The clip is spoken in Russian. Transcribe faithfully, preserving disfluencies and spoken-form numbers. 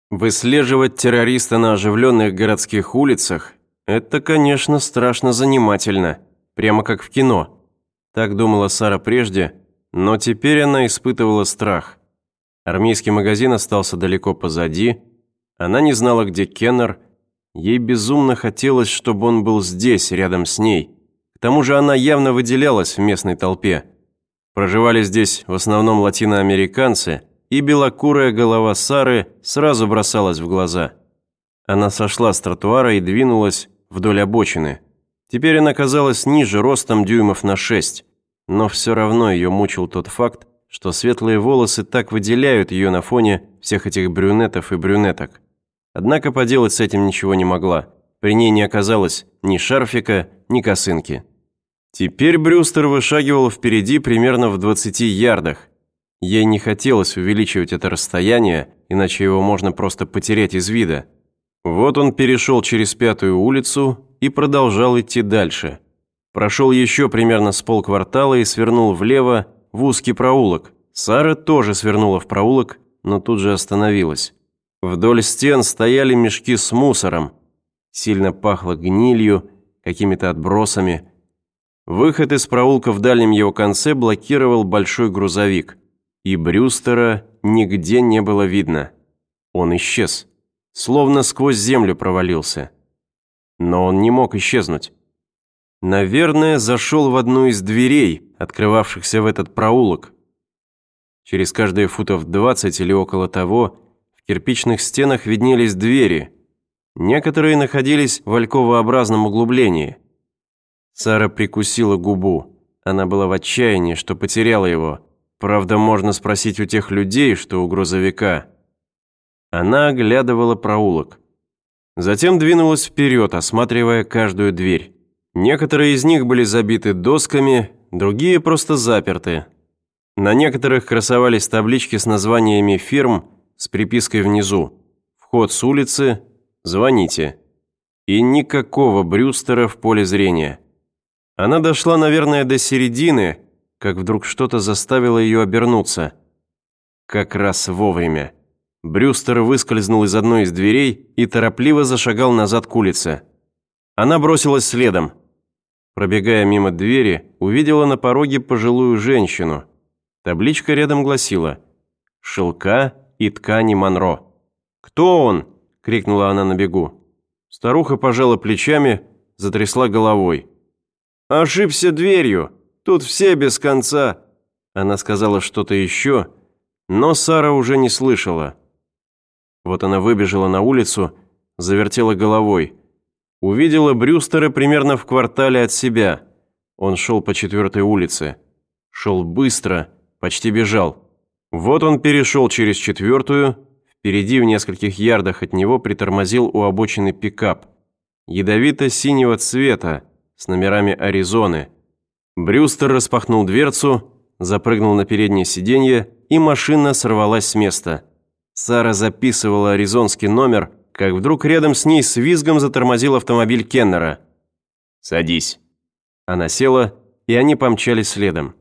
Выслеживать террориста на оживленных городских улицах – это, конечно, страшно занимательно, прямо как в кино. Так думала Сара прежде, но теперь она испытывала страх. Армейский магазин остался далеко позади, она не знала, где Кеннер, ей безумно хотелось, чтобы он был здесь, рядом с ней. К тому же она явно выделялась в местной толпе. Проживали здесь в основном латиноамериканцы, и белокурая голова Сары сразу бросалась в глаза. Она сошла с тротуара и двинулась вдоль обочины. Теперь она казалась ниже ростом дюймов на шесть, но все равно ее мучил тот факт, что светлые волосы так выделяют ее на фоне всех этих брюнетов и брюнеток. Однако поделать с этим ничего не могла. При ней не оказалось ни шарфика, ни косынки. Теперь Брюстер вышагивал впереди примерно в двадцати ярдах. Ей не хотелось увеличивать это расстояние, иначе его можно просто потерять из вида. Вот он перешел через Пятую улицу и продолжал идти дальше. Прошел еще примерно с полквартала и свернул влево в узкий проулок. Сара тоже свернула в проулок, но тут же остановилась. Вдоль стен стояли мешки с мусором. Сильно пахло гнилью, какими-то отбросами. Выход из проулка в дальнем его конце блокировал большой грузовик. И Брюстера нигде не было видно. Он исчез, словно сквозь землю провалился. Но он не мог исчезнуть. Наверное, зашел в одну из дверей, открывавшихся в этот проулок. Через каждые футов двадцать или около того в кирпичных стенах виднелись двери. Некоторые находились в альковообразном углублении. Сара прикусила губу. Она была в отчаянии, что потеряла его. Правда, можно спросить у тех людей, что у грузовика. Она оглядывала проулок. Затем двинулась вперед, осматривая каждую дверь. Некоторые из них были забиты досками, другие просто заперты. На некоторых красовались таблички с названиями фирм с припиской внизу: «Вход с улицы, звоните». И никакого Брюстера в поле зрения. Она дошла, наверное, до середины, как вдруг что-то заставило ее обернуться. Как раз вовремя. Брюстер выскользнул из одной из дверей и торопливо зашагал назад к улице. Она бросилась следом. Пробегая мимо двери, увидела на пороге пожилую женщину. Табличка рядом гласила: «Шелка и ткани Монро». «Кто он?» – крикнула она на бегу. Старуха пожала плечами, затрясла головой. «Ошибся дверью! Тут все без конца!» Она сказала что-то еще, но Сара уже не слышала. Вот она выбежала на улицу, завертела головой. Увидела Брюстера примерно в квартале от себя. Он шел по Четвертой улице. Шел быстро, почти бежал. Вот он перешел через Четвертую. Впереди, в нескольких ярдах от него, притормозил у обочины пикап. Ядовито-синего цвета, с номерами Аризоны. Брюстер распахнул дверцу, запрыгнул на переднее сиденье, и машина сорвалась с места. Сара записывала аризонский номер, как вдруг рядом с ней с визгом затормозил автомобиль Кеннера. «Садись». Она села, и они помчались следом.